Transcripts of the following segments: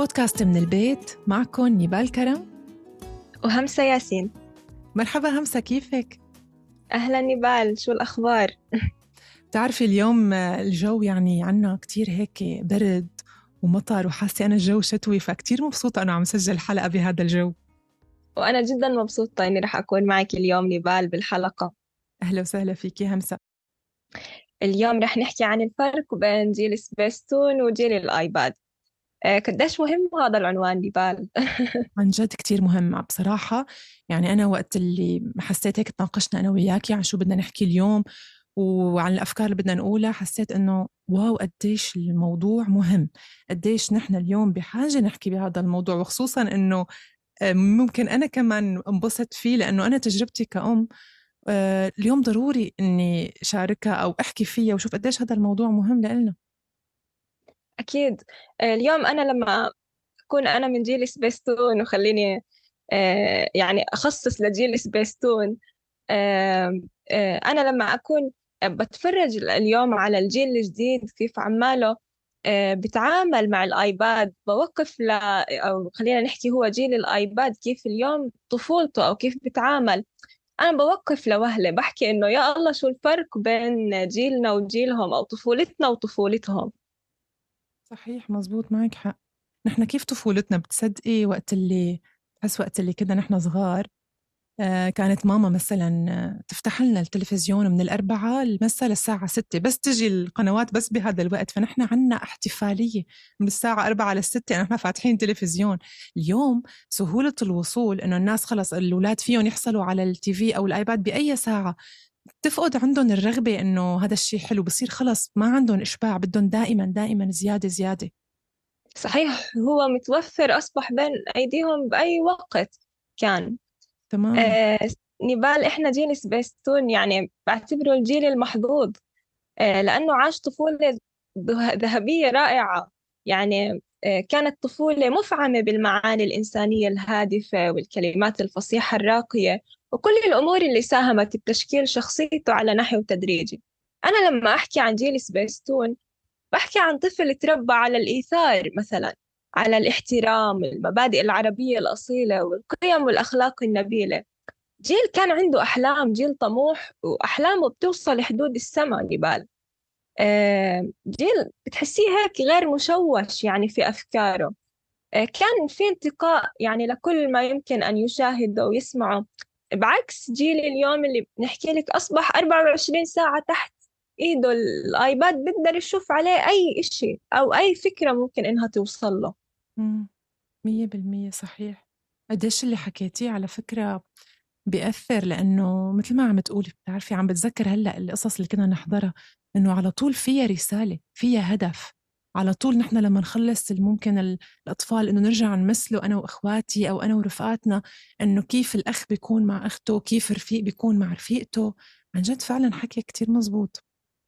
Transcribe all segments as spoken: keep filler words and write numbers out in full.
بودكاست من البيت، معكم نيبال كرم وهمسة ياسين. مرحبا همسة، كيفك؟ أهلا نيبال، شو الأخبار؟ تعرفي اليوم الجو يعني عنا كتير هيك برد ومطر، وحاسة أنا الجو شتوي، فكتير مبسوطة أنا عم سجل حلقة بهذا الجو. وأنا جدا مبسوطة إني رح أكون معك اليوم نيبال بالحلقة. أهلا وسهلا فيكي همسة. اليوم رح نحكي عن الفرق بين جيل سبيستون وجيل الآيباد. آه قديش مهم هذا العنوان نيبال؟ عن جد كتير مهم بصراحة. يعني أنا وقت اللي حسيت هيك تناقشنا أنا وياكي عن شو بدنا نحكي اليوم وعن الأفكار اللي بدنا نقولها، حسيت أنه واو قديش الموضوع مهم، قديش نحن اليوم بحاجة نحكي بهذا الموضوع، وخصوصا أنه ممكن أنا كمان انبسط فيه لأنه أنا تجربتي كأم اليوم ضروري أني شاركها أو أحكي فيها وشوف قديش هذا الموضوع مهم لنا. أكيد. آه اليوم أنا لما أكون أنا من جيل سبيستون، وخليني آه يعني أخصص لجيل سبيستون. آه آه أنا لما أكون بتفرج اليوم على الجيل الجديد كيف عماله آه بتعامل مع الآيباد، بوقف ل أو خلينا نحكي هو جيل الآيباد كيف اليوم طفولته أو كيف بتعامل. أنا بوقف لوهلة بحكي إنه يا الله شو الفرق بين جيلنا وجيلهم، أو طفولتنا وطفولتهم. صحيح، مزبوط، معك حق. نحن كيف طفولتنا بتصدقي وقت اللي بحس وقت اللي كنا نحن صغار، آه كانت ماما مثلا آه، تفتح لنا التلفزيون من الأربعة مثلا للساعة ستة، بس تجي القنوات بس بهذا الوقت، فنحن عنا احتفالية من الساعة أربعة للستة يعني نحن فاتحين تلفزيون. اليوم سهولة الوصول إنه الناس خلص الأولاد فيهم يحصلوا على التي في أو الآيباد بأي ساعة، تفقد عندهم الرغبة إنه هذا الشيء حلو، بصير خلص ما عندهم إشباع، بدهم دائما دائما زيادة زيادة. صحيح، هو متوفر أصبح بين أيديهم بأي وقت كان. تماما. آه نيبال، إحنا جيل سبيستون يعني بعتبره الجيل المحظوظ، آه لأنه عاش طفولة ذه- ذهبية رائعة. يعني آه كانت طفولة مفعمة بالمعاني الإنسانية الهادفة والكلمات الفصيحة الراقية، وكل الأمور اللي ساهمت بتشكيل شخصيته على نحو تدريجي. أنا لما أحكي عن جيل سبيستون بحكي عن طفل تربى على الإيثار، مثلا على الاحترام، المبادئ العربية الأصيلة والقيم والأخلاق النبيلة. جيل كان عنده أحلام، جيل طموح وأحلامه بتوصل لحدود السماء نبال. آه، جيل بتحسيه هيك غير مشوش يعني في أفكاره. آه، كان في انتقاء يعني لكل ما يمكن أن يشاهده ويسمعه، بعكس جيل اليوم اللي بنحكي لك أصبح أربعة وعشرين ساعة تحت إيده الآيباد، بيقدر يشوف عليه أي إشي أو أي فكرة ممكن إنها توصل له. مم. مية بالمية صحيح. قديش اللي حكيتيه على فكرة بيأثر، لأنه مثل ما عم تقولي بتعرفي عم بتذكر هلأ القصص اللي كنا نحضرها، إنه على طول فيها رسالة، فيها هدف. على طول نحن لما نخلص ممكن ال- الأطفال إنه نرجع نمثله أنا وإخواتي أو أنا ورفقاتنا، إنه كيف الأخ بيكون مع أخته، كيف الرفيق بيكون مع رفيقته. عن جد فعلا حكي كتير مزبوط.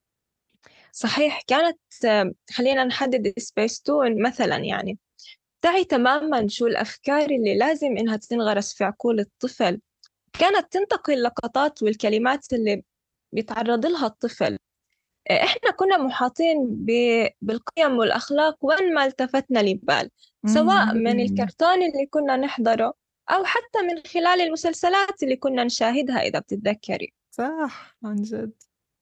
صحيح. كانت آه، خلينا نحدد سبيس تون مثلا، يعني تعي تماما شو الأفكار اللي لازم إنها تنغرس في عقول الطفل. كانت تنتقي اللقطات والكلمات اللي بيتعرض لها الطفل. إحنا كنا محاطين ب- بالقيم والأخلاق وين ما التفتنا لبال، مم، سواء مية من بالمية. الكرتون اللي كنا نحضره أو حتى من خلال المسلسلات اللي كنا نشاهدها إذا بتتذكري. صح، عن جد.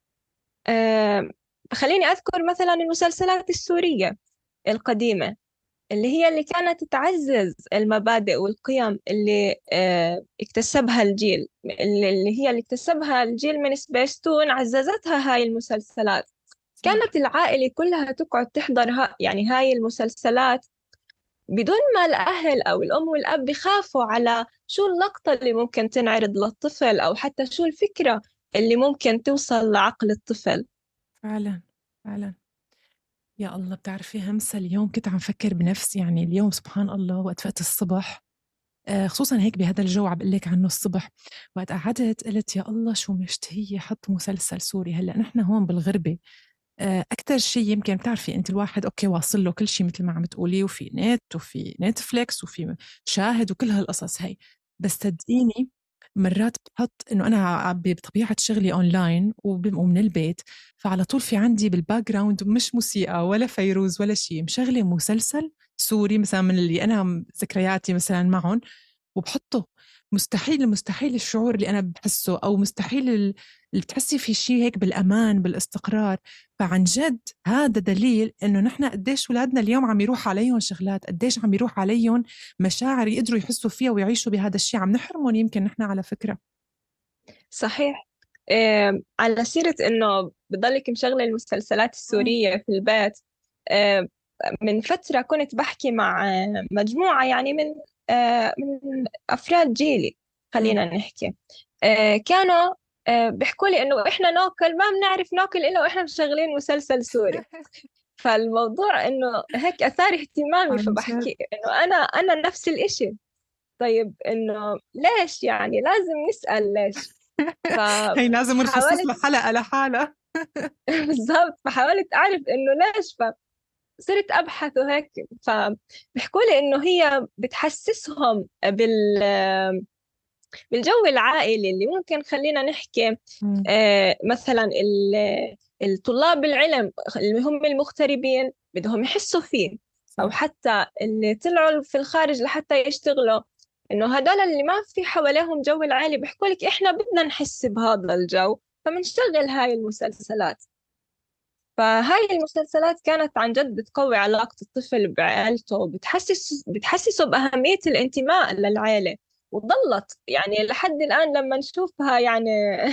أه خليني أذكر مثلا المسلسلات السورية القديمة، اللي هي اللي كانت تعزز المبادئ والقيم اللي أه اكتسبها الجيل، اللي اللي هي اللي اكتسبها الجيل من سبيستون، عززتها هاي المسلسلات. صح. كانت العائلة كلها تقعد تحضرها يعني هاي المسلسلات، بدون ما الأهل أو الأم والأب يخافوا على شو اللقطة اللي ممكن تنعرض للطفل، أو حتى شو الفكرة اللي ممكن توصل لعقل الطفل. فعلا فعلا. يا الله، بتعرفي همسة اليوم كنت عم فكر بنفسي، يعني اليوم سبحان الله وقت فقت الصبح، آه، خصوصا هيك بهذا الجو عم بقول لك عنه الصبح، وقت قعدت قلت يا الله شو مشتهية حط مسلسل سوري. هلا نحن هون بالغربة، آه، أكتر شيء يمكن بتعرفي أنت الواحد أوكي واصل له كل شيء مثل ما عم تقولي، وفي نت وفي نتفليكس وفي شاهد وكل هالقصص هي، بس صدقيني مرات بحط إنه أنا بطبيعة شغلي أونلاين وب- ومن البيت، فعلى طول في عندي بالباك جراوند مش موسيقى ولا فيروز ولا شيء، مشغلة مسلسل سوري مثلا من اللي أنا ذكرياتي مثلا معهم وبحطه. مستحيل مستحيل الشعور اللي أنا بحسه، أو مستحيل اللي بتحسي في شيء هيك بالأمان بالاستقرار. فعن جد هذا دليل إنه نحن قديش أولادنا اليوم عم يروح عليهم شغلات، قديش عم يروح عليهم مشاعر يقدروا يحسوا فيها ويعيشوا بهذا الشيء، عم نحرمهم يمكن نحن على فكرة. صحيح. إيه، على سيرة إنه بضلك مشغلة المسلسلات السورية في البيت، إيه، من فترة كنت بحكي مع آه، مجموعة يعني من آه، من أفراد جيلي، خلينا نحكي. آه، كانوا آه، بيحكوا لي إنه إحنا ناكل ما بنعرف ناكل إلا وإحنا مشغلين مسلسل سوري. فالموضوع إنه هيك أثار اهتمامي، عن جد فبحكي إنه أنا أنا نفس الإشي. طيب إنه ليش؟ يعني لازم نسأل ليش. هي لازم نخصص له فحاولت حلقة لحالها. بالضبط، فحاولت أعرف إنه ليش. فصرت أبحث وهيك، فبيحكوا لي إنه هي بتحسسهم بال بالجو العائلي اللي ممكن خلينا نحكي. مم. آه، مثلا ال- الطلاب العلم اللي هم المغتربين بدهم يحسوا فيه، أو صح. حتى اللي طلعوا في الخارج لحتى يشتغلوا، إنه هدول اللي ما في حواليهم جو العائلي بيحكوا لك إحنا بدنا نحس بهذا الجو، فمنشغل هاي المسلسلات. فهاي المسلسلات كانت عن جد بتقوي علاقة الطفل بعائلته، بتحسس بتحسسه بأهمية الانتماء للعائلة. وظلت يعني لحد الآن لما نشوفها يعني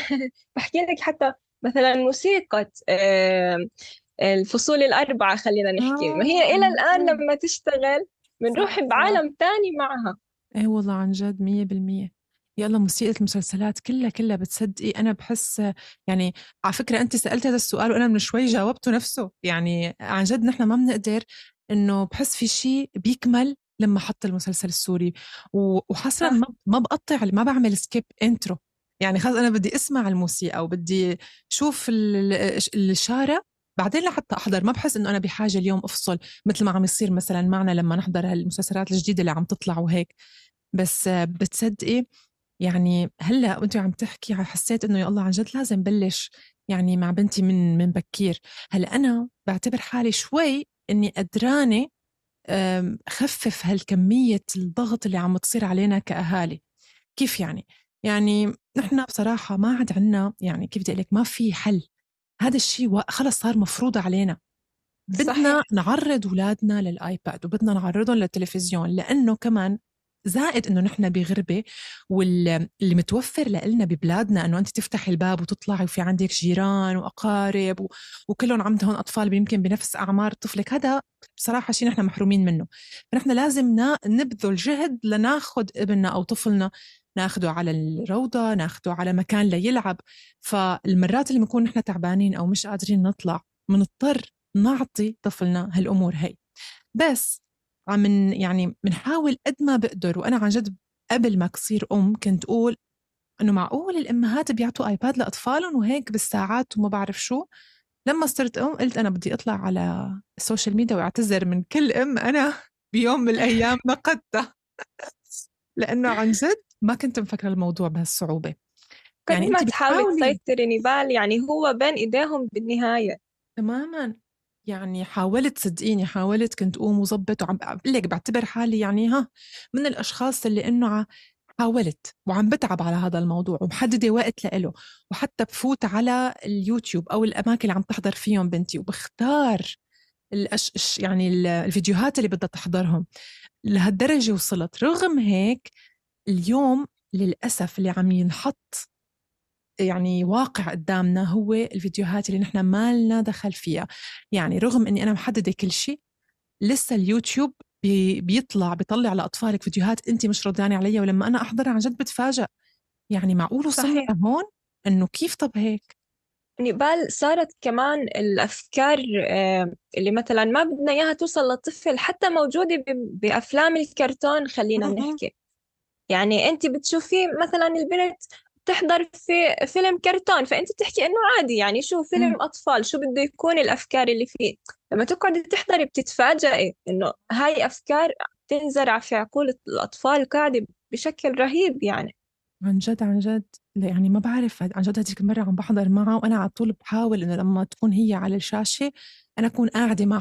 بحكي لك حتى مثلا موسيقى آه، الفصول الأربعة، خلينا نحكي، ما آه هي إلى عن الآن جد. لما تشتغل بنروح صح صح. بعالم تاني معها. ايه والله عن جد مية بالمية. يلا موسيقى المسلسلات كلها كلها بتصدقي أنا بحس يعني. على فكرة أنت سألت هذا السؤال وأنا من شوي جاوبته نفسه، يعني عن جد نحن ما بنقدر، إنه بحس في شيء بيكمل لما حط المسلسل السوري. و- وحصلا صح. ما ما بقطع، ما بعمل سكيب انترو. يعني خلص أنا بدي أسمع الموسيقى وبدي شوف ال- ال- الشارع بعدين لحتى أحضر. ما بحس إنه أنا بحاجة اليوم أفصل مثل ما عم يصير مثلا معنا لما نحضر هالمسلسلات الجديدة اللي عم تطلع وهيك. بس آه، بتصدقي يعني هلا وانت عم تحكي حسيت انه يا الله عن جد لازم بلش يعني مع بنتي من من بكير. هلا انا بعتبر حالي شوي اني قدرانه آم، خفف هالكميه الضغط اللي عم تصير علينا كاهالي. كيف يعني؟ يعني نحن بصراحه ما عاد عنا، يعني كيف بدي اقول لك، ما في حل. هذا الشيء وا- خلص صار مفروض علينا. بدنا صحيح. نعرض أولادنا للآيباد وبدنا نعرضهم للتلفزيون، لأنه كمان زائد انه نحن بغربه، واللي متوفر لنا ببلادنا انه انت تفتحي الباب وتطلعي وفي عندك جيران واقارب و... وكلهم عندهم اطفال يمكن بنفس اعمار طفلك. هذا بصراحه شيء نحن محرومين منه. فنحن لازم نا... نبذل جهد لناخذ ابننا او طفلنا، ناخده على الروضه، ناخده على مكان ليلعب. فالمرات اللي بنكون نحن تعبانين او مش قادرين نطلع بنضطر نعطي طفلنا هالأمور هي. بس عم من يعني بنحاول قد ما بقدر. وأنا عن جد قبل ما أصير أم كنت أقول إنه معقول الأمهات بيعطوا آيباد لأطفالهم وهيك بالساعات وما بعرف شو. لما صرت أم قلت أنا بدي أطلع على السوشيال ميديا وأعتذر من كل أم أنا بيوم من الأيام نقدتها. لأنه عن جد ما كنت مفكرة الموضوع بهالصعوبة. قد يعني ما أنت تحاولي بتحاولي تسيطري نبال، يعني هو بين إيديهم بالنهاية. تماما. يعني حاولت صدقيني، حاولت كنت أقوم وظبط وعم بقول لك بعتبر حالي يعني ها من الأشخاص اللي إنه ع- حاولت وعم بتعب على هذا الموضوع ومحددة وقت لإله. وحتى بفوت على اليوتيوب أو الأماكن اللي عم تحضر فيهم بنتي وبختار الأش... الش- يعني ال- الفيديوهات اللي بدها تحضرهم. لهالدرجة وصلت. رغم هيك اليوم للأسف اللي عم ينحط يعني واقع قدامنا هو الفيديوهات اللي نحن ما لنا دخل فيها. يعني رغم اني انا محدده كل شيء، لسه اليوتيوب بي بيطلع بيطلع لأطفالك فيديوهات انت مش رضيانه عليها، ولما انا احضرها عن جد بتفاجأ. يعني معقول وصلنا صحيح. لهون؟ انه كيف طب هيك؟ نقبال صارت كمان الأفكار آه، اللي مثلا ما بدنا إياها توصل للطفل حتى موجودة ب- بأفلام الكرتون، خلينا م-م. نحكي. يعني أنت بتشوفي مثلا البنت بتحضر في فيلم كرتون، فأنت بتحكي إنه عادي، يعني شو م. فيلم أطفال، شو بده يكون الأفكار اللي فيه. لما تقعدي تحضري بتتفاجئي إنه هاي أفكار تنزرع في عقول الأطفال قاعدة بشكل رهيب يعني. عن جد عن جد. يعني ما بعرف عن جد هذيك المرة عم بحضر معها وأنا على طول بحاول إنه لما تكون هي على الشاشة أنا أكون قاعدة معها،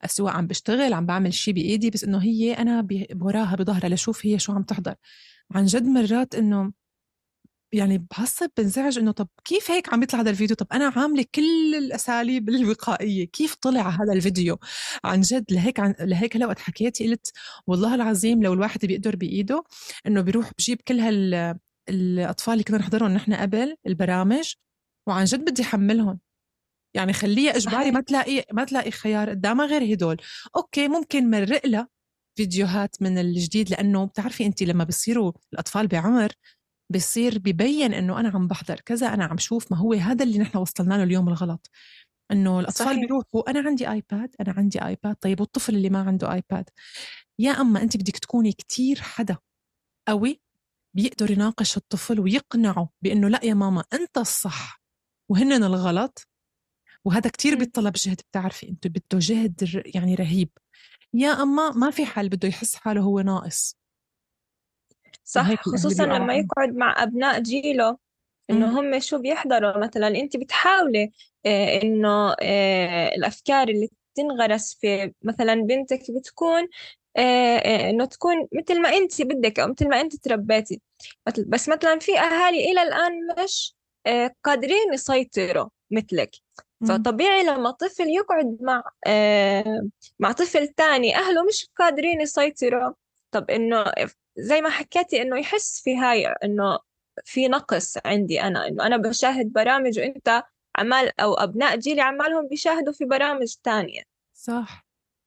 سواء عم بشتغل عم بعمل شيء بإيدي، بس إنه هي أنا وراها بظهرها لشوف هي شو عم تحضر. عن جد مرات إنه يعني بعصب بنزعج إنه طب كيف هيك عم يطلع هذا الفيديو؟ طب أنا عاملة كل الأساليب الوقائية، كيف طلع هذا الفيديو؟ عن جد لهيك عن لهيك هلا وقت حكيتي قلت والله العظيم لو الواحد بيقدر بإيده إنه بيروح بجيب كل هال الأطفال اللي كنا نحضرهم نحن قبل البرامج، وعن جد بدي حملهم. يعني خليها إجباري، صحيح. ما تلاقي ما تلاقي خيار قدامها غير هدول. أوكي ممكن مرق لها فيديوهات من الجديد، لأنه بتعرفي أنت لما بيصيروا الأطفال بعمر بيصير ببين إنه أنا عم بحضر كذا، أنا عم شوف. ما هو هذا اللي نحن وصلنا له اليوم الغلط، إنه الأطفال صحيح. بيروحوا أنا عندي آيباد أنا عندي آيباد. طيب والطفل اللي ما عنده آيباد؟ يا أما أنت بدك تكوني كتير حدا قوي بيقدر يناقش الطفل ويقنعه بأنه لا يا ماما أنت الصح وهنن الغلط، وهذا كتير م. بيتطلب جهد، بتعرفي أنتوا بده جهد يعني رهيب. يا أما ما في حل، بده يحس حاله هو ناقص، وهيك صح، الأهل خصوصا بيقعوا لما عنه. يقعد مع أبناء جيله أمم، إنه هم شو بيحضروا. مثلا أنت بتحاولي آه، إنه آه، الأفكار اللي تنغرس في مثلا بنتك بتكون آه، آه، إنه تكون مثل ما أنت بدك أو مثل ما أنت تربيتي. مثل- بس مثلا في أهالي إلى الآن مش آه، قادرين يسيطروا مثلك. أمم. فطبيعي لما طفل يقعد مع آه، مع طفل تاني أهله مش قادرين يسيطروا، طب إنه زي ما حكيتي إنه يحس في هاي إنه في نقص عندي أنا، إنه أنا بشاهد برامج وأنت عمال أو أبناء جيلي عمالهم بيشاهدوا في برامج تانية. صح.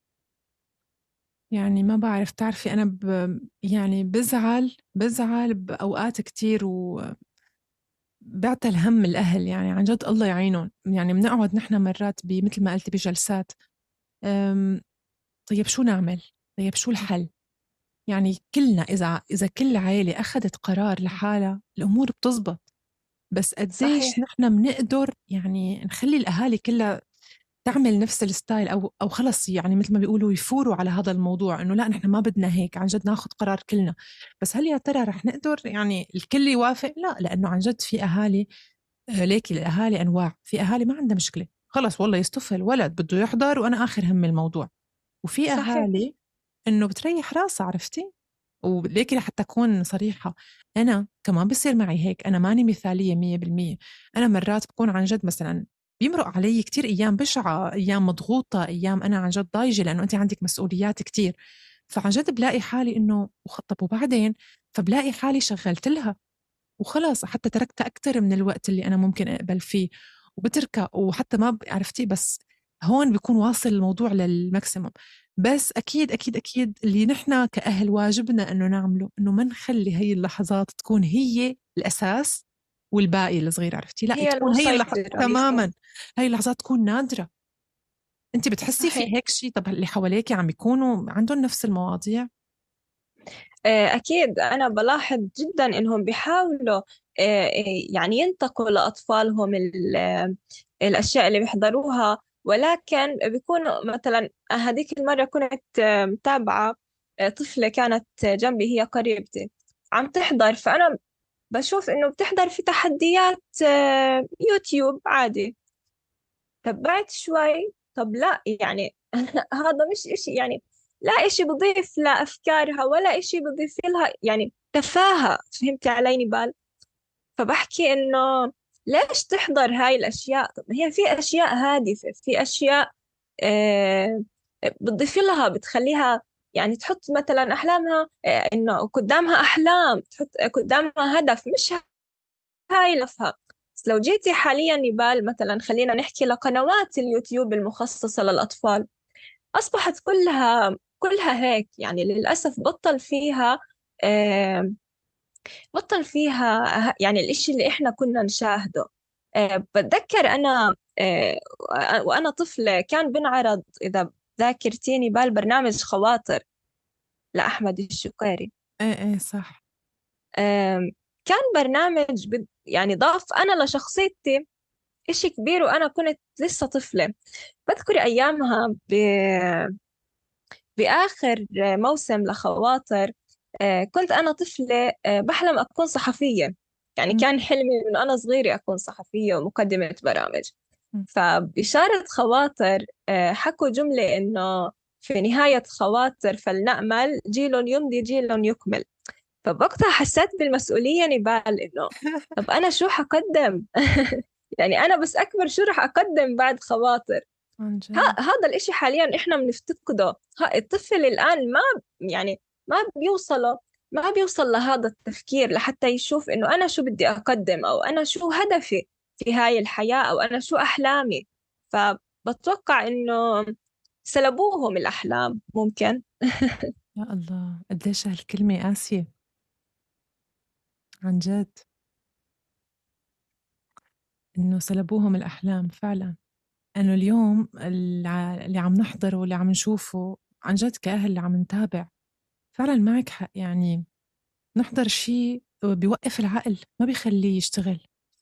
يعني ما بعرف، تعرفي أنا ب... يعني بزعل بزعل بأوقات كتير، وبعتل هم الأهل. يعني عن جد الله يعينهم. يعني بنقعد نحن مرات مثل ما قلت بجلسات، أم... طيب شو نعمل؟ طيب شو الحل؟ يعني كلنا إذا إذا كل عائلة أخذت قرار لحالها الأمور بتزبط. بس قديش صحيح. نحن بنقدر يعني نخلي الأهالي كلها تعمل نفس الستايل، او او خلص يعني مثل ما بيقولوا يفوروا على هذا الموضوع، انه لا نحن ما بدنا هيك، عن جد ناخذ قرار كلنا. بس هل يا ترى رح نقدر يعني الكل يوافق؟ لا، لانه عن جد في اهالي آه، ليكي الاهالي انواع. في اهالي ما عندها مشكله، خلص والله يصطفل ولد بده يحضر وانا اخر هم الموضوع. وفي صحيح. اهالي انه بتريح راسها، عرفتي؟ وليكي لحتى أكون صريحة، أنا كمان بصير معي هيك، أنا ماني مثالية مية بالمية. أنا مرات بكون عن جد مثلا بيمرق علي كتير أيام بشعة، أيام مضغوطة، أيام أنا عن جد ضايجة لأنه أنت عندك مسؤوليات كتير. فعن جد بلاقي حالي إنه وخطب وبعدين، فبلاقي حالي شغلت لها وخلاص، حتى تركتها أكتر من الوقت اللي أنا ممكن أقبل فيه وبتركها، وحتى ما ب- عرفتي. بس هون بيكون واصل الموضوع للماكسيموم. بس أكيد أكيد أكيد اللي نحن كأهل واجبنا أنه نعمله أنه ما نخلي هي اللحظات تكون هي الأساس والباقي الصغير، عرفتي؟ لا، هي تكون هي اللحظات المسيطرة تماما، يكون. هاي اللحظات تكون نادرة. أنت بتحسي في صحيح. هيك شيء؟ طب اللي حواليك عم يكونوا عندهم نفس المواضيع؟ آه، أكيد أنا بلاحظ جدا إنهم بيحاولوا آه، آه، يعني ينتقوا لأطفالهم ال- آه، الأشياء اللي بيحضروها، ولكن بيكونوا مثلا هذيك المرة كنت آه، متابعة آه، طفلة كانت جنبي، هي قريبتي عم تحضر، فأنا بشوف إنه بتحضر في تحديات آه، يوتيوب عادي. تبعت شوي، طب لا يعني هذا مش إشي يعني، لا إشي بضيف لأفكارها ولا إشي بضيف لها، يعني تفاهة. فهمتي علي نبال؟ فبحكي إنه ليش تحضر هاي الأشياء؟ طب ما هي في أشياء هادفة، في أشياء آه بتضيف لها، بتخليها يعني تحط مثلا أحلامها آه إنه قدامها أحلام، تحط قدامها هدف، مش هاي لفها. بس لو جيتي حاليا نبال مثلا، خلينا نحكي لقنوات اليوتيوب المخصصة للأطفال، أصبحت كلها كلها هيك يعني. للأسف بطل فيها آه بطل فيها يعني الإشي اللي إحنا كنا نشاهده. آه بتذكر أنا آه وأنا طفلة كان بنعرض، إذا ذاكرتيني بالبرنامج خواطر لأحمد الشقيري. ايه ايه صح. آه كان برنامج بد- يعني ضاف أنا لشخصيتي إشي كبير، وأنا كنت لسه طفلة. بذكر أيامها ب... بآخر موسم لخواطر آه، كنت أنا طفلة آه، بحلم أكون صحفية. يعني م- كان حلمي من أنا صغيرة أكون صحفية ومقدمة برامج. فبإشارة خواطر آه، حكوا جملة إنه في نهاية خواطر فلنأمل جيل يمضي جيل يكمل. فبوقتها حسيت بالمسؤولية نبال، إنه طب أنا شو حقدم؟ يعني أنا بس أكبر شو رح أقدم بعد خواطر؟ عن ها جد. هذا الإشي حاليا إحنا بنفتقده. ها الطفل الآن ما يعني ما بيوصله ما بيوصل لهذا التفكير لحتى يشوف إنه أنا شو بدي أقدم، أو أنا شو هدفي في هاي الحياة، أو أنا شو أحلامي. فبتوقع إنه سلبوهم الأحلام ممكن. يا الله قديش هالكلمة قاسية. عن جد إنه سلبوهم الأحلام فعلا. إنه اليوم الع- اللي عم نحضره واللي عم نشوفه عن جد كأهل اللي عم نتابع، فعلا معك حق. يعني نحضر شيء بيوقف العقل، ما بيخليه يشتغل.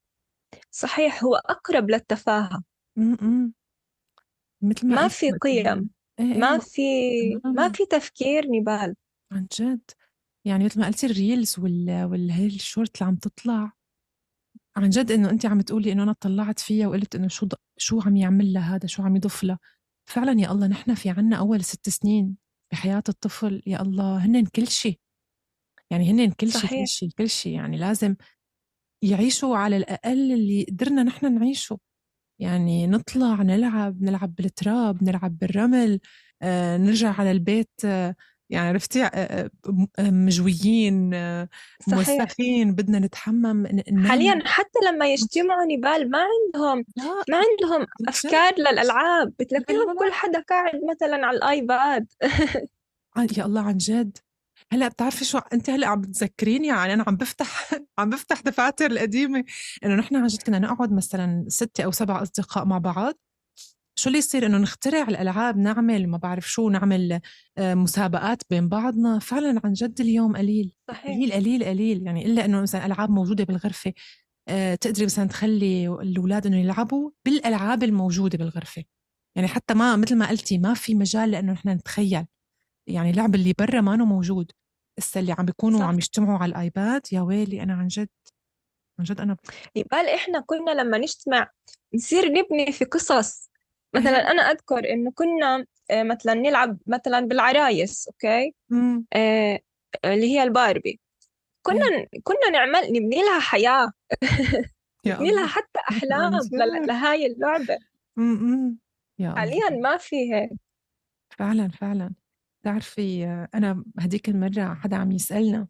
صحيح، هو أقرب للتفاهة. م-م. مثل ما ما قلت في وقت ال- قيم، ايه ايه ما وقت- في ما تماما. في تفكير نبال. عن جد. يعني مثل ما قلتي الريلز وال والهي الشورت اللي عم تطلع، عن جد انه انت عم تقولي انه انا طلعت فيها وقلت انه شو ض... شو عم يعمل لها هذا، شو عم يضيف لها. فعلا يا الله نحن في عنا اول ست سنين بحياة الطفل، يا الله هن كل شيء. يعني هن كل شيء كل صحيح. شيء كل شيء، يعني لازم يعيشوا على الأقل اللي قدرنا نحن نعيشه. يعني نطلع نلعب نلعب بالتراب، نلعب بالرمل، آه، نرجع على البيت، آه، يعني عرفتي، آه، آه، آه، مجويين، آه، صحيح، موسخين، بدنا نتحمم ن- ننام. حاليا حتى لما يجتمعوا نبال ما عندهم لا ما عندهم عن جد. أفكار للألعاب، لا لا بتلاقيهم كل لا. حدا قاعد مثلا على الآيباد. عن- يا الله عن جد. هلا بتعرفي شو انت هلا عم بتذكريني، يعني انا عم بفتح عم بفتح دفاتر القديمه، انه نحن عن جد كنا نقعد مثلا ستة او سبعة اصدقاء مع بعض. شو اللي يصير انه نخترع الالعاب، نعمل ما بعرف شو، نعمل آه، مسابقات بين بعضنا. فعلا عن جد اليوم قليل صحيح. قليل قليل قليل. يعني الا انه مثلا العاب موجوده بالغرفه، آه، تقدري مثلا تخلي الاولاد انه يلعبوا بالالعاب الموجوده بالغرفه. يعني حتى ما مثل ما قلتي ما في مجال لانه نحن نتخيل. يعني اللعب اللي برا ما انه موجود. هسه اللي عم بيكونوا عم صح. يجتمعوا على الايباد، يا ويلي انا عن جد. عن جد انا. نبال إحنا كنا لما نجتمع نصير نبني في قصص. مثلا ايه. أنا أذكر إنه كنا آه، مثلا نلعب مثلا بالعرايس، أوكي. امم. آه، اللي هي الباربي. ايه. كنا كنا نعمل نبني لها حياة، يا نبني لها الله. حتى عن أحلام ل- جد. لهاي اللعبة. امم. يا الله. حاليا ما في هيك. فعلا فعلا. بتعرفي آه، أنا هديك المرة حدا عم يسألنا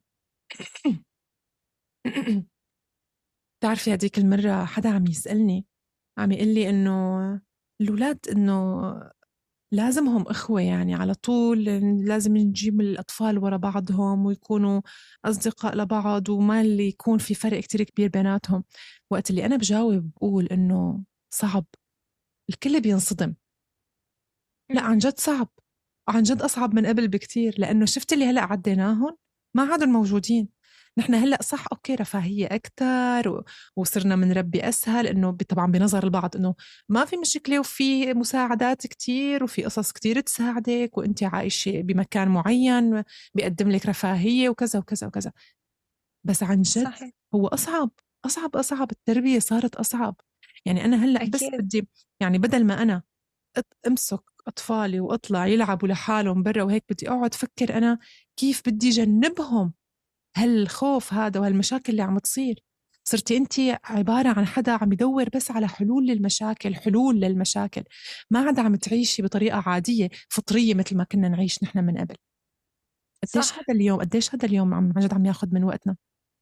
بتعرفي هديك المرة حدا عم يسألني، عم يقول لي إنه الأولاد إنه لازمهم إخوة، يعني على طول لازم نجيب الأطفال ورا بعضهم ويكونوا أصدقاء لبعض، وما اللي يكون في فرق كتير كبير بيناتهم. وقت اللي أنا بجاوب بقول إنه صعب، الكل بينصدم. لا مم. عن جد صعب. عن جد أصعب من قبل بكتير، لأنه شفت اللي هلأ عديناهم ما عادوا موجودين. نحن هلأ صح أوكي رفاهية أكتر و... وصرنا منربي أسهل، إنه ب- طبعا بنظر البعض إنه ما في مشكلة وفي مساعدات كتير وفي قصص كتير تساعدك وأنت عايشة بمكان معين بيقدم لك رفاهية وكذا وكذا وكذا. بس عن جد صحيح. هو أصعب أصعب أصعب. التربية صارت أصعب. يعني أنا هلأ بس أكيد. بدي، يعني بدل ما أنا أت- امسك اطفالي واطلع يلعبوا لحالهم برا وهيك، بدي اقعد افكر انا كيف بدي جنبهم هالخوف هذا وهالمشاكل اللي عم تصير. صرتي انت عباره عن حدا عم يدور بس على حلول للمشاكل، حلول للمشاكل. ما عاد عم تعيشي بطريقه عاديه فطريه مثل ما كنا نعيش نحن من قبل. قديش صح. هذا اليوم قديش هذا اليوم عم عن جد عم ياخذ من وقتنا.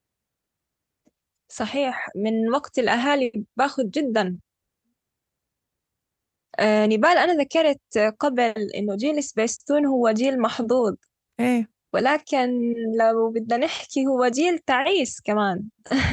صحيح، من وقت الأهالي باخذ جدا. آه نبال، أنا ذكرت قبل إنه جيل سبيستون هو جيل محظوظ، ايه. ولكن لو بدنا نحكي هو جيل تعيس كمان.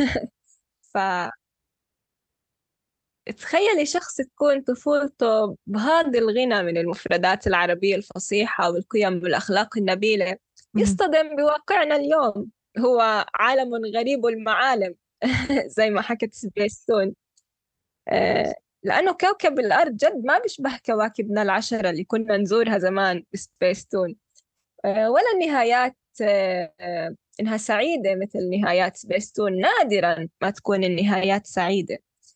فتخيلي شخص تكون طفولته بهذا الغنى من المفردات العربية الفصيحة والقيم والأخلاق النبيلة، مهم. يصطدم بواقعنا اليوم. هو عالم غريب المعالم. زي ما حكت سبيستون. آه، لأنه كوكب الأرض جد ما بيشبه كواكبنا العشرة اللي كنا نزورها زمان بسبيستون. آه، ولا النهايات آه، آه، إنها سعيدة مثل نهايات سبيستون. نادرا ما تكون النهايات سعيدة.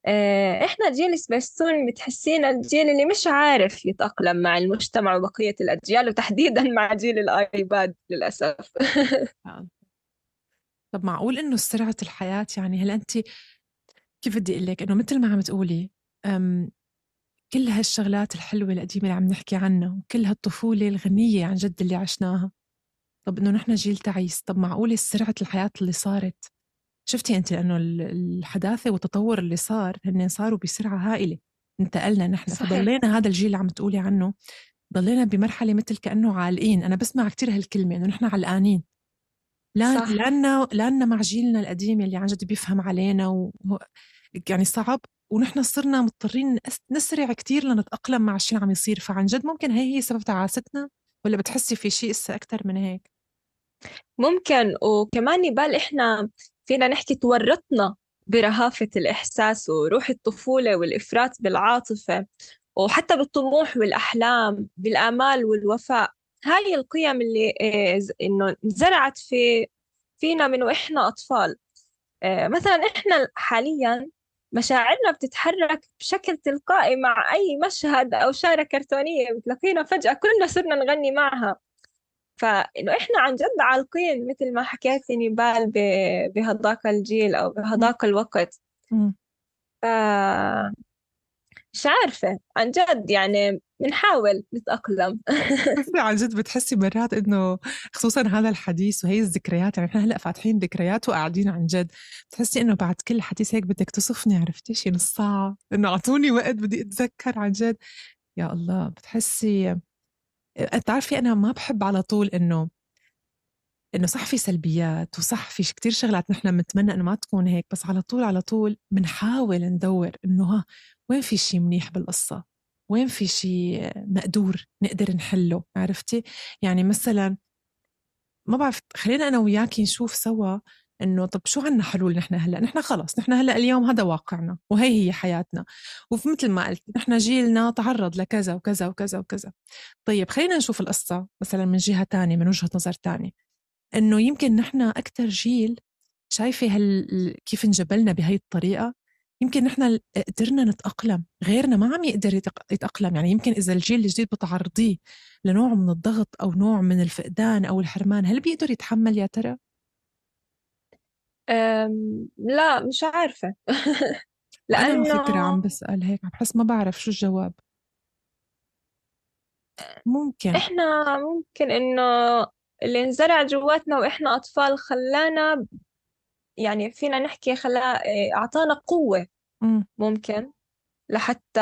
آه، إحنا جيل سبيستون بتحسينا الجيل اللي مش عارف يتأقلم مع المجتمع وبقية الأجيال، وتحديدا مع جيل الآيباد للأسف. آه. طب معقول إنه سرعة الحياة، يعني هل أنت كيف بدي أقول لك، إنه مثل ما عم تقولي أم كل هالشغلات الحلوة القديمة اللي عم نحكي عنها وكل هالطفولة الغنية عن جد اللي عشناها، طب إنه نحن جيل تعيس، طب معقولة سرعة الحياة اللي صارت، شفتي أنت لأنه ال- الحداثة والتطور اللي صار هن صاروا بسرعة هائلة، انتقلنا نحن صحيح. فضلينا هذا الجيل اللي عم تقولي عنه، ضلينا بمرحلة مثل كأنه عالقين. أنا بسمع كتير هالكلمة إنه نحن علقانين، لا صح. لأنه لأنه مع جيلنا القديم اللي عن جد بيفهم علينا و... يعني صعب، ونحن صرنا مضطرين نس- نسرع كتير لنتأقلم مع الشيء اللي عم يصير، فعن جد ممكن هي هي سبب تعاستنا، ولا بتحسي في شيء إسا أكتر من هيك؟ ممكن، وكمان يبال إحنا فينا نحكي تورطنا برهافة الإحساس وروح الطفولة والإفراط بالعاطفة، وحتى بالطموح والأحلام، بالآمال والوفاء. هاي القيم اللي آه، ز- إنه انزرعت في فينا من وإحنا أطفال. آه، مثلا إحنا حاليا مشاعرنا بتتحرك بشكل تلقائي مع أي مشهد أو شارة كرتونية بتلاقينا فجأة كلنا صرنا نغني معها. فإنه إحنا عن جد عالقين مثل ما حكيتي نبال ب- بهذاك الجيل أو مم. بهذاك الوقت. مم. ف مش عارفة عن جد، يعني بنحاول نتأقلم. بس عن جد بتحسي مرات إنه خصوصا هذا الحديث وهي الذكريات، يعني إحنا هلأ فاتحين ذكريات وقاعدين عن جد بتحسي إنه بعد كل حديث هيك بدك تصفني، عرفتي شي نص ساعة إنه أعطوني وقت بدي أتذكر عن جد. يا الله بتحسي، بتعرفي أنا ما بحب على طول إنه إنه صح في سلبيات وصح في كتير شغلات نحن بنتمنى إنه ما تكون هيك، بس على طول على طول بنحاول ندور إنه ها وين في شيء منيح بالقصة، وين في شيء مقدور نقدر نحله، عرفتي؟ يعني مثلا ما بعرف، خلينا أنا وياكي نشوف سوا إنه طب شو عنا حلول. نحن هلأ نحن خلص نحن هلأ اليوم هذا واقعنا وهي هي حياتنا، ومثل ما قلت نحن جيلنا تعرض لكذا وكذا وكذا وكذا. طيب خلينا نشوف القصة مثلا من جهة تانية، من وجهة نظر تانية، إنه يمكن نحن أكتر جيل شايفة هال كيف انجبلنا بهاي الطريقة، يمكن نحن قدرنا نتأقلم، غيرنا ما عم يقدر يتق- يتأقلم. يعني يمكن إذا الجيل الجديد بتعرضيه لنوع من الضغط أو نوع من الفقدان أو الحرمان، هل بيقدر يتحمل يا ترى؟ أم، لا مش عارفة. وأنا على لأنه فكرة عم بسأل هيك، عم بحس ما بعرف شو الجواب. ممكن. إحنا ممكن إنه اللي انزرع جواتنا وإحنا أطفال خلانا، يعني فينا نحكي خلا إيه، أعطانا قوة مم. ممكن لحتى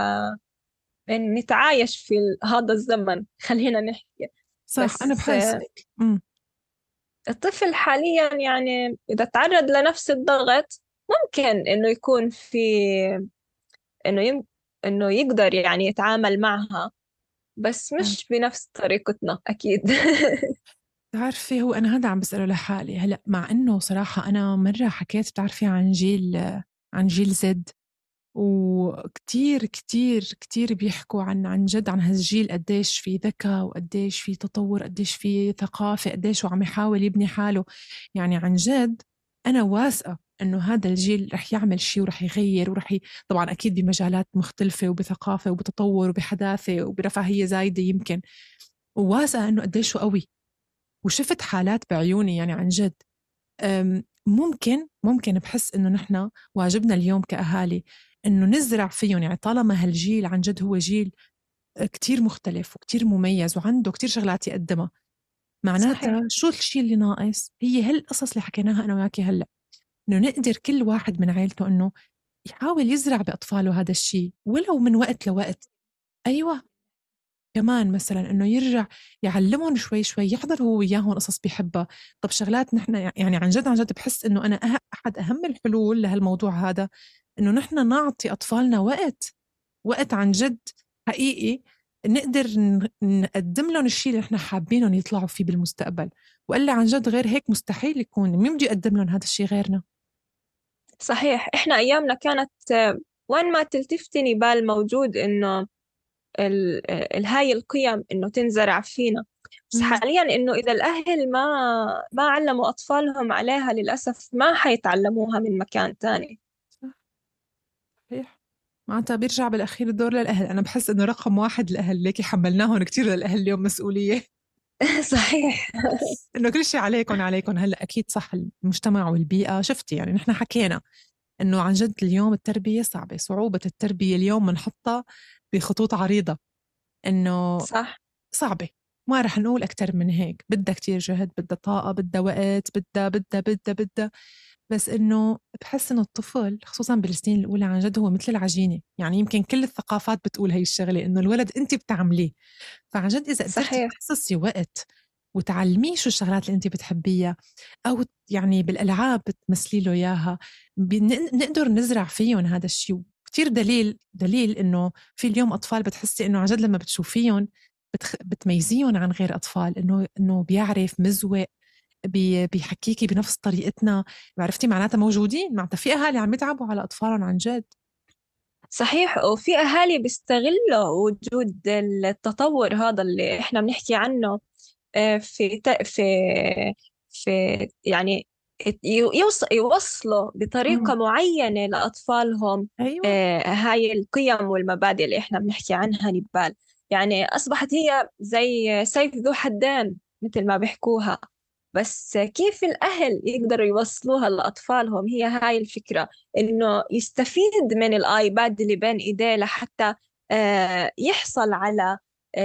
نتعايش في ال- هذا الزمن، خلينا نحكي. صح أنا بس بحس آه، هيك. مم. الطفل حاليا يعني إذا تعرض لنفس الضغط ممكن إنه يكون في إنه يم... إنه يقدر يعني يتعامل معها، بس آه. مش بنفس طريقتنا أكيد. بتعرفي هو أنا هذا عم بسأله لحالي هلأ، مع إنه صراحة أنا مرة حكيت بتعرفي عن جيل عن جيل زد، وكتير كتير كتير بيحكوا عن عن جد عن هالجيل قديش في ذكاء وقديش في تطور قديش في ثقافة قديش وعم يحاول يبني حاله. يعني عن جد أنا واثقة إنه هذا الجيل رح يعمل شيء ورح يغير ورح ي... طبعا أكيد بمجالات مختلفة وبثقافة وبتطور وبحداثة وبرفاهية زايدة يمكن، وواثقة إنه قديش هو قوي، وشفت حالات بعيوني يعني عن جد. أم، ممكن ممكن بحس إنه نحن واجبنا اليوم كأهالي إنه نزرع فيهم، يعني طالما هالجيل عن جد هو جيل كتير مختلف وكتير مميز وعنده كتير شغلات يقدمها، معناتها صحيح. شو الشيء اللي ناقص هي هالقصص اللي حكيناها أنا وياكي هلأ، إنه نقدر كل واحد من عائلته إنه يحاول يزرع بأطفاله هذا الشيء ولو من وقت لوقت. أيوة، كمان مثلا انه يرجع يعلمهم شوي شوي، يحضر هو وياهم قصص بيحبها. طب شغلات نحن يعني عن جد عن جد بحس انه انا أه احد اهم الحلول لهالموضوع هذا انه نحن نعطي اطفالنا وقت، وقت عن جد حقيقي نقدر ن- نقدم لهم الشيء اللي نحن حابينهم يطلعوا فيه بالمستقبل، والا عن جد غير هيك مستحيل يكون، مين بده يقدم لهم هذا الشيء غيرنا؟ صحيح. إحنا أيامنا كانت آه، وين ما تلتفتي نبال موجود إنه ال- ال- هاي القيم إنه تنزرع فينا. بس مم. حاليا إنه إذا الأهل ما ما علموا أطفالهم عليها للأسف ما حيتعلموها من مكان تاني. صح. صحيح. معناتها بيرجع بالأخير الدور للأهل. أنا بحس إنه رقم واحد الأهل، ليكي حملناهم كتير للأهل اليوم مسؤولية. صحيح. إنه كل شيء عليكم عليكم. هلأ أكيد صح، المجتمع والبيئة شفتي يعني نحن حكينا إنه عن جد اليوم التربية صعبة، صعوبة التربية اليوم بنحطها بخطوط عريضة، إنه صح. صعبة. ما رح نقول أكتر من هيك، بدها كتير جهد، بدها طاقة، بدها وقت، بدها بدها بدها بدها بس إنه بحس إنه الطفل خصوصا بالسنين الأولى عن جد هو مثل العجينة. يعني يمكن كل الثقافات بتقول هاي الشغلة، إنه الولد أنت بتعمليه. فعن جد إذا قدرتي صحيح. تخصصي وقت وتعلميه شو الشغلات اللي أنت بتحبيها، أو يعني بالألعاب بتمثلي له إياها، بنقدر نزرع فيهم هذا الشيء. كتير دليل دليل إنه في اليوم أطفال بتحسي إنه عن جد لما بتشوفيهم بتخ... بتميزيهم عن غير أطفال، إنه إنه بيعرف مزوق، بي... بيحكيكي بنفس طريقتنا. عرفتي معناتها موجودين، معناتها في أهالي عم يتعبوا على أطفالهم عن جد. صحيح. وفي أهالي بيستغلوا وجود التطور هذا اللي إحنا بنحكي عنه، آه، في ت- في في يعني يوص- يوصلوا بطريقة مم. معينة لأطفالهم أيوة. آه، هاي القيم والمبادئ اللي إحنا بنحكي عنها نبال. يعني أصبحت هي زي سيف ذو حدين مثل ما بيحكوها. بس كيف الأهل يقدروا يوصلوها لأطفالهم؟ هي هاي الفكرة، إنه يستفيد من الآيباد اللي بين إيديه لحتى آه، يحصل على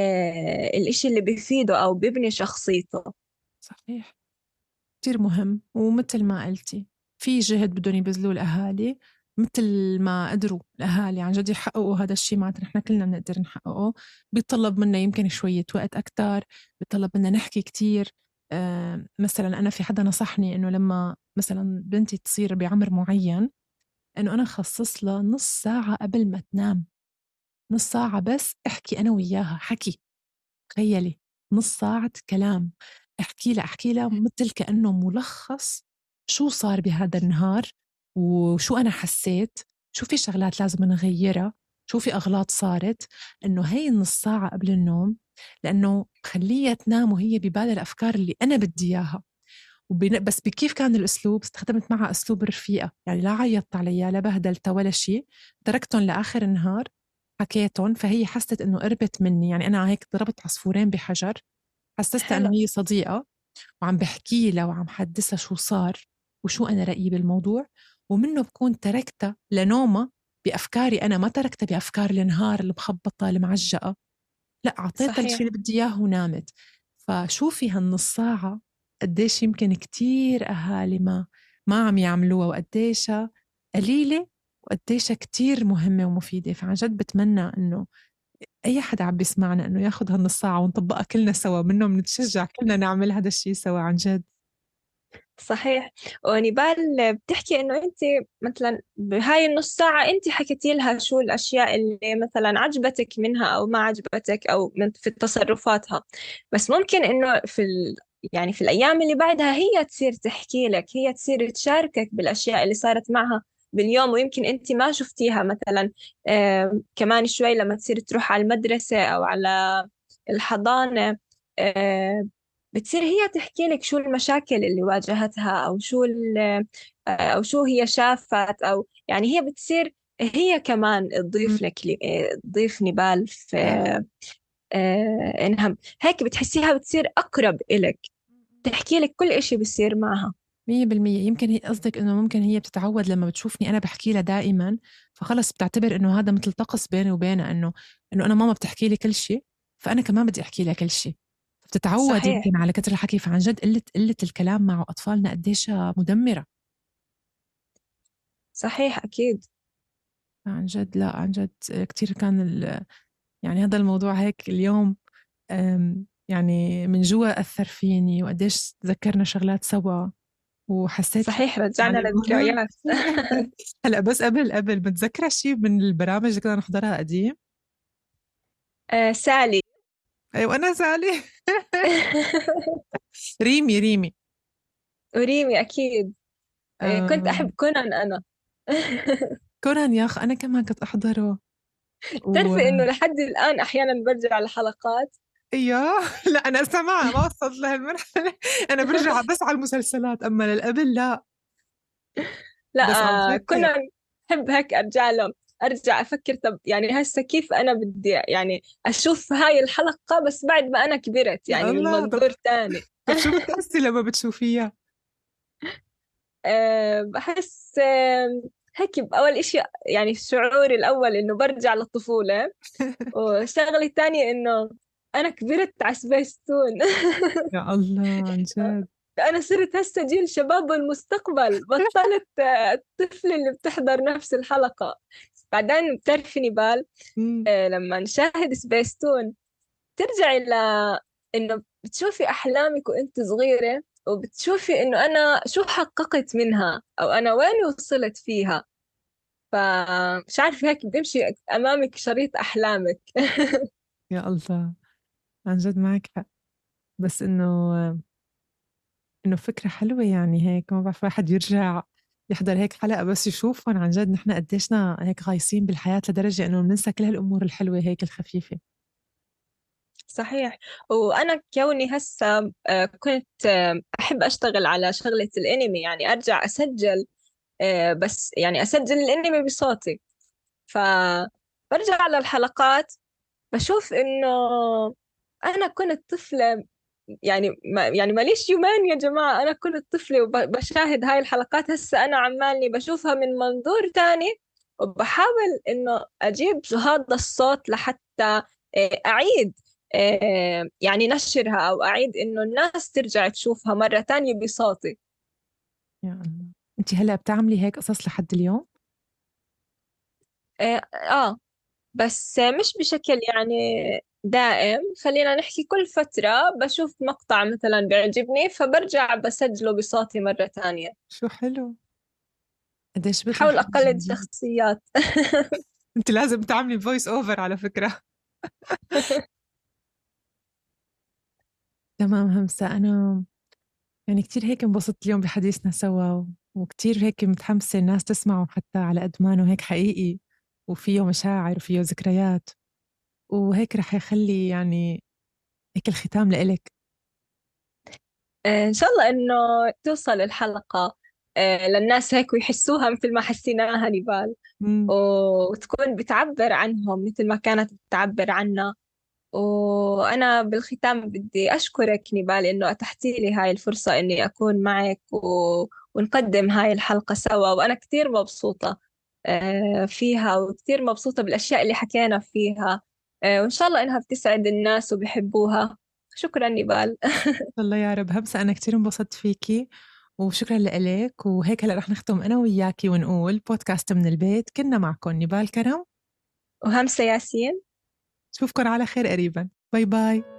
آه، الإشي اللي بيفيده أو بيبني شخصيته. صحيح. كتير مهم، ومثل ما قلتي في جهد بدهم يبذلوه الأهالي. مثل ما قدروا الأهالي عن جد يحققوا هذا الشيء، معناتها نحن كلنا بنقدر نحققه. بيطلب منا يمكن شوية وقت أكتر، بيطلب منا نحكي كتير. آه مثلا أنا في حدا نصحني إنه لما مثلا بنتي تصير بعمر معين إنه أنا خصص لها نص ساعة قبل ما تنام، نص ساعة بس احكي أنا وياها حكي. تخيلي، نص ساعة كلام، احكي لها احكي لها مثل كأنه ملخص شو صار بهذا النهار، وشو أنا حسيت، شو في شغلات لازم نغيرها، شو في أغلاط صارت. إنه هي النص ساعة قبل النوم، لأنه خليها تنام وهي ببالها الأفكار اللي أنا بدي إياها. وبن... بس بكيف كان الأسلوب؟ استخدمت معها أسلوب الرفيقة، يعني لا عيطت عليها لا بهدلتها ولا شيء، تركتهم لآخر النهار، حكيتهم. فهي حست إنه قربت مني، يعني أنا هيك ضربت عصفورين بحجر، حسستها إنه حلو. هي صديقة وعم بحكي لها وعم حدثها شو صار وشو أنا رأيي بالموضوع. ومنه بكون تركتها لنومة بأفكاري أنا، ما تركتها بأفكار النهار المخبطة المعجقة، لا أعطيتها الشيء صحيح. اللي بدي إياه ونامت. فشوفي هالنص ساعة قديش يمكن كتير أهالي ما ما عم يعملوها، وقديش قليلة وقديش كتير مهمة ومفيدة. فعن جد بتمنى إنه أي حدا عم بيسمعنا إنه ياخد هالنص ساعة ونطبقها كلنا سوا، منه بنتشجع كلنا نعمل هذا الشيء سوا عن جد. صحيح. ونبال بتحكي إنه أنت مثلا بهاي النص ساعة أنت حكيتي لها شو الأشياء اللي مثلا عجبتك منها أو ما عجبتك أو من في تصرفاتها. بس ممكن إنه في ال... يعني في الأيام اللي بعدها هي تصير تحكي لك، هي تصير تشاركك بالأشياء اللي صارت معها باليوم، ويمكن أنت ما شفتيها مثلا. آه كمان شوي لما تصير تروح على المدرسة أو على الحضانة، آه بتصير هي تحكي لك شو المشاكل اللي واجهتها أو شو ال- أو شو هي شافت، أو يعني هي بتصير هي كمان مم. تضيف لك تضيف نبال في صحيح. آه، إنها هيك بتحسيها بتصير أقرب إلك، تحكي لك كل إشي بيصير معها. مية بالمية. يمكن هي قصدك إنه ممكن هي بتتعود لما بتشوفني أنا بحكي لها دائما، فخلص بتعتبر إنه هذا مثل طقس بيني وبينها، إنه إنه أنا ماما بتحكي لي كل شيء، فأنا كمان بدي أحكي لها كل شيء. بتتعود صحيح. يمكن على كتر الحكي. فعن جد قلة قلة الكلام مع أطفالنا قديش مدمرة. صحيح أكيد. عن جد لا، عن جد كتير كان ال... يعني هذا الموضوع هيك اليوم أم، يعني من جوا أثر فيني، وقديش تذكرنا شغلات سوا، وحسيت صحيح رجعنا يعني مهم. للذكريات. هلا بس قبل قبل متذكرة شيء من البرامج اللي كنا نحضرها قديم؟ آه سالي. أيوة أنا سالي. ريمي ريمي. وريمي أكيد. آه كنت آه. أحب كونان أنا. كونان يا أخ أنا كمان كنت أحضره. و تعرفي إنه لحد الآن أحيانا برجع لحلقات. يا لا أنا سمع ما وصلت لهالمرحلة. أنا برجع بس على المسلسلات، أما للقبل لا. لا. بس عن آه جد هيك. كونان بحب هيك أرجع له. أرجع أفكر طب يعني هسه كيف أنا بدي يعني أشوف هاي الحلقة بس بعد ما أنا كبرت يا يعني من الله. طب منظور تاني. طب شو بتحسي لما بتشوفيها؟ أه بحس أه هيك أول إشي يعني شعوري الأول إنه برجع للطفولة، والشغلة الثانية إنه أنا كبرت على سبيستون. يا الله عن جد. أنا صرت هسه جيل شباب المستقبل، بطلت آه، الطفلة اللي بتحضر نفس الحلقة. بعدين بتعرفي نبال، مم. آه، لما نشاهد سبيستون ترجعي ل إنه بتشوفي أحلامك وأنت صغيرة، وبتشوفي إنه أنا شو حققت منها أو أنا وين وصلت فيها. فمش عارفة هيك بيمشي أمامك شريط أحلامك. يا الله عن جد معك حق. بس إنه إنه فكرة حلوة يعني هيك، ما بعرف واحد يرجع يحضر هيك حلقة بس يشوفهم عن جد نحن قديشنا هيك غايصين بالحياة لدرجة إنه بننسى كل هالأمور الحلوة هيك الخفيفة. صحيح. وأنا كوني هسه آه، كنت آه، أحب أشتغل على شغلة الأنمي، يعني أرجع أسجل، آه، بس يعني أسجل الأنمي بصوتي. فبرجع على الحلقات بشوف إنه أنا كنت طفلة، يعني ما يعني ماليش يومين يا جماعة أنا كنت طفلة وبشاهد هاي الحلقات. هسه أنا عمالي بشوفها من منظور تاني، وبحاول إنه أجيب هذا الصوت لحتى آه، أعيد آه، يعني نشرها، أو أعيد إنه الناس ترجع تشوفها مرة تانية بصوتي. يا الله. أنت هلأ بتعملي هيك قصص لحد اليوم؟ آه, آه بس مش بشكل يعني دائم، خلينا نحكي كل فترة بشوف مقطع مثلا بيعجبني فبرجع بسجله بصوتي مرة تانية. شو حلو. قديش بيطلع بحاول حلو أقلد جميل. شخصيات. أنت لازم تعملي فويس أوفر على فكرة. تمام همسة. أنا يعني كتير هيك انبسطت اليوم بحديثنا سوا، وكتير هيك متحمسة الناس تسمعه حتى على قد ما إنه هيك حقيقي وفيه مشاعر وفيه ذكريات، وهيك رح يخلي يعني هيك الختام لإلك. آه، إن شاء الله إنه توصل الحلقة آه، للناس هيك ويحسوها مثل ما حسيناها نبال، مم. وتكون بتعبر عنهم مثل ما كانت بتعبر عنا. وأنا بالختام بدي أشكرك نبال إنه أتحتي لي هاي الفرصة إني أكون معك و... ونقدم هاي الحلقة سوا، وأنا كتير مبسوطة آه، فيها، وكتير مبسوطة بالأشياء اللي حكينا فيها، آه، وإن شاء الله إنها بتسعد الناس وبيحبوها. شكرا نبال. الله يا رب. همسة أنا كتير انبسطت فيكي وشكرا لإلك. وهيك هلا رح نختم أنا وياكي ونقول بودكاست من البيت، كنا معكم نبال كرم، وهمسة ياسين. نشوفكن على خير قريبا. باي باي.